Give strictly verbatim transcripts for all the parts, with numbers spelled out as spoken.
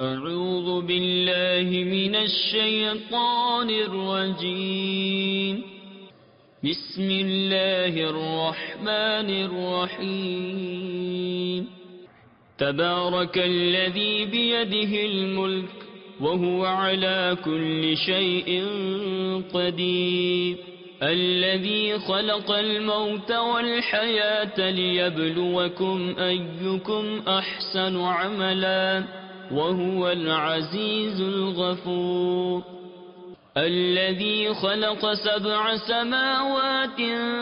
أعوذ بالله من الشيطان الرجيم. بسم الله الرحمن الرحيم. تبارك الذي بيده الملك وهو على كل شيء قدير. الذي خلق الموت والحياة ليبلوكم أيكم أحسن عملا وهو العزيز الغفور. الذي خلق سبع سماوات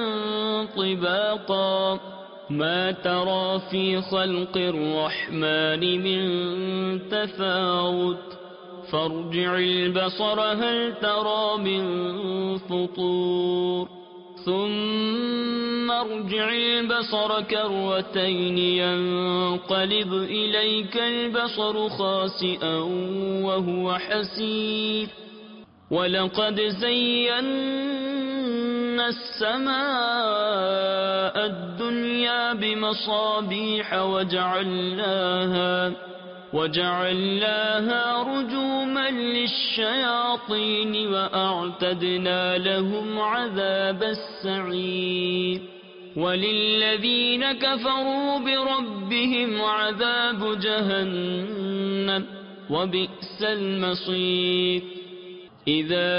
طباقا ما ترى في خلق الرحمن من تفاوت فارجع البصر هل ترى من فطور ثم ارجع البصر كرتين ينقلب إليك البصر خاسئا وهو حسير. ولقد زينا السماء الدنيا بمصابيح وجعلناها وجعلناها رجوما للشياطين وأعتدنا لهم عذاب السعير. وللذين كفروا بربهم عذاب جهنم وبئس المصير. إذا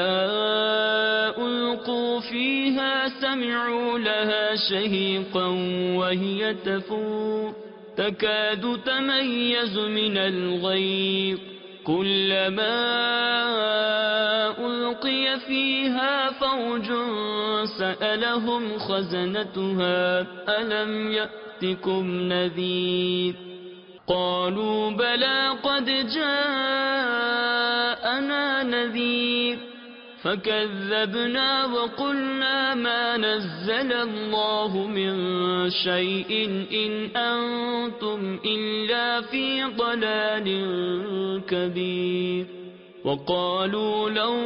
ألقوا فيها سمعوا لها شهيقا وهي تفور تكاد تميز من الغيظ كلما ألقي فيها فوج سألهم خزنتها ألم يأتكم نذير قالوا بلى قد جاءنا نذير فكذبنا وقلنا ما نزل الله من شيء إن أنتم إلا في ضلال كبير. وقالوا لو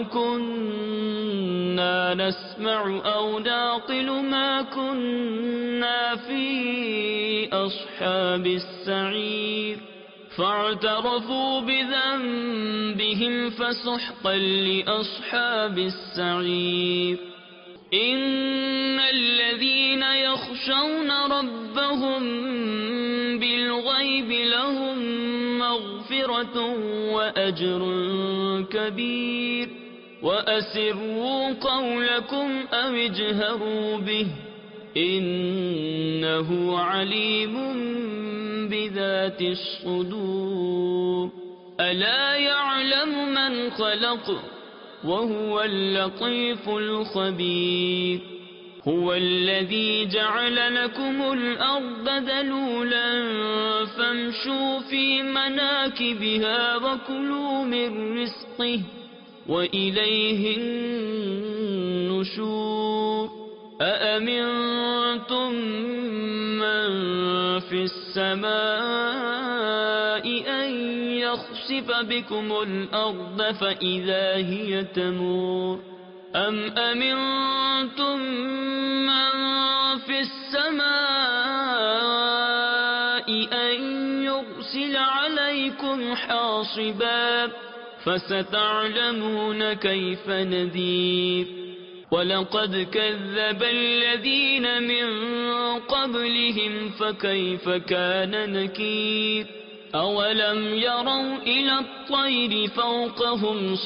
كنا نسمع أو نعقل ما كنا في أصحاب السعير فاعترفوا بذنبهم فسحقا لأصحاب السعير. إن الذين يخشون ربهم بالغيب لهم مغفرة وأجر كبير. وأسروا قولكم أو اجهروا به إنه عليم بذات الصدور. ألا يعلم من خلق وهو اللطيف الخبير. هو الذي جعل لكم الأرض ذلولا فامشوا في مناكبها وكلوا من رزقه وإليه النشور. أأمنتم من في السماء أن يخسف بكم الأرض فإذا هي تمور أم أمنتم من في السماء أن يرسل عليكم حاصبا فستعلمون كيف نذير. ولقد كذب الذين من قبلهم فكيف كان نكير. أولم يروا إلى الطير فوقهم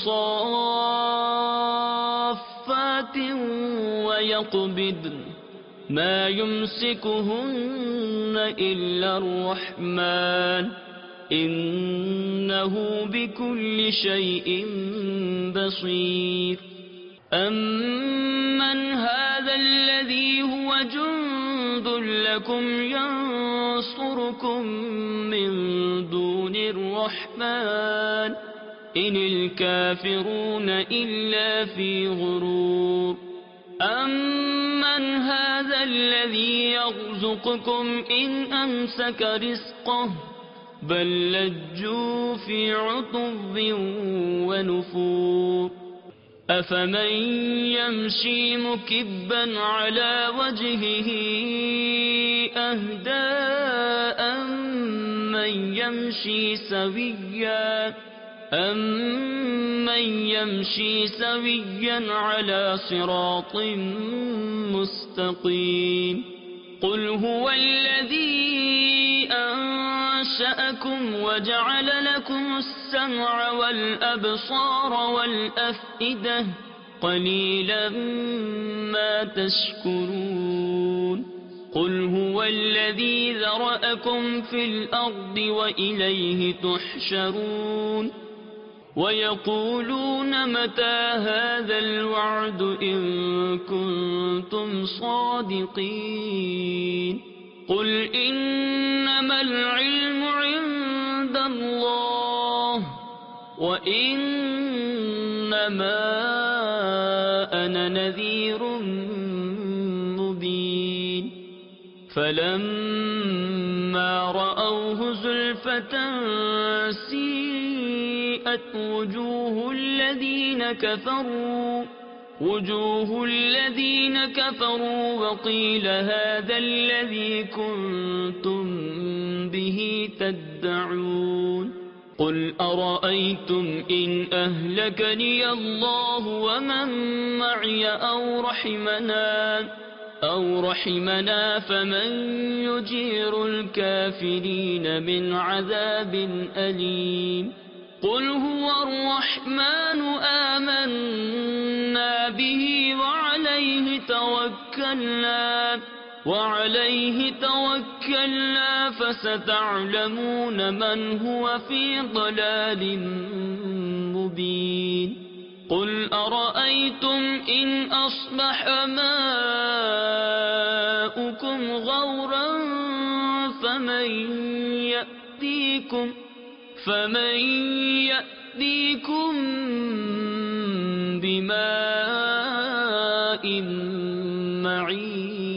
صافات ويقبضن ما يمسكهن إلا الرحمن إنه بكل شيء بصير. أمن هذا الذي هو جند لكم ينصركم من دون الرحمن إن الكافرون إلا في غرور. أمن هذا الذي يرزقكم إن أمسك رزقه بل لجوا في عتب ونفور. أفمن يمشي مكبا على وجهه أهدى أمن أَمَّن يَمْشِي سَوِيًّا أَمَّن يَمْشِي سَوِيًّا عَلَى صِرَاطٍ مُّسْتَقِيمٍ قُلْ هُوَ الَّذِي أَنشَأَكُمْ وَجَعَلَ لَكُمُ السَّمْعَ وَالْأَبْصَارَ وَالْأَفْئِدَةَ قَلِيلًا مَّا تَشْكُرُونَ قُلْ هُوَ الَّذِي ذَرَأَكُمْ فِي الْأَرْضِ وَإِلَيْهِ تُحْشَرُونَ وَيَقُولُونَ مَتَىٰ هَٰذَا الْوَعْدُ إِن كُنتُمْ صَادِقِينَ قُلْ إِنَّمَا الْعِلْمُ عِندَ اللَّهِ وَإِنَّمَا أَنَا نَذِيرٌ مُّبِينٌ فَلَمَّا رَأَوْهُ زُلْفَةً سِيئَتْ وُجُوهُ الَّذِينَ كَفَرُوا وُجُوهُ الَّذِينَ كَفَرُوا وَقِيلَ هَٰذَا الَّذِي كُنتُم بِهِ تَدَّعُونَ قُلْ أَرَأَيْتُمْ إِنْ أَهْلَكَنِيَ اللَّهُ وَمَن مَّعِيَ أَوْ رَحِمَنَا أَوْ رَحِمَنَا فَمَن يُجِيرُ الْكَافِرِينَ مِنْ عَذَابٍ أَلِيمٍ قُلْ هُوَ الرَّحْمَٰنُ آمَنَّا بِهِ وَعَلَيْهِ تَوَكَّلْنَا وَعَلَيْهِ تَوَكَّلْنَا فَسَتَعْلَمُونَ مَنْ هُوَ فِي ضَلَالٍ مُّبِينٍ قُلْ أَرَأَيْتُمْ إِنْ أَصْبَحَ مَاؤُكُمْ غَوْرًا فَمَن يَأْتِيكُم فَمَن يَأْتِيكُم بِمَاءٍ مَّعِينٍ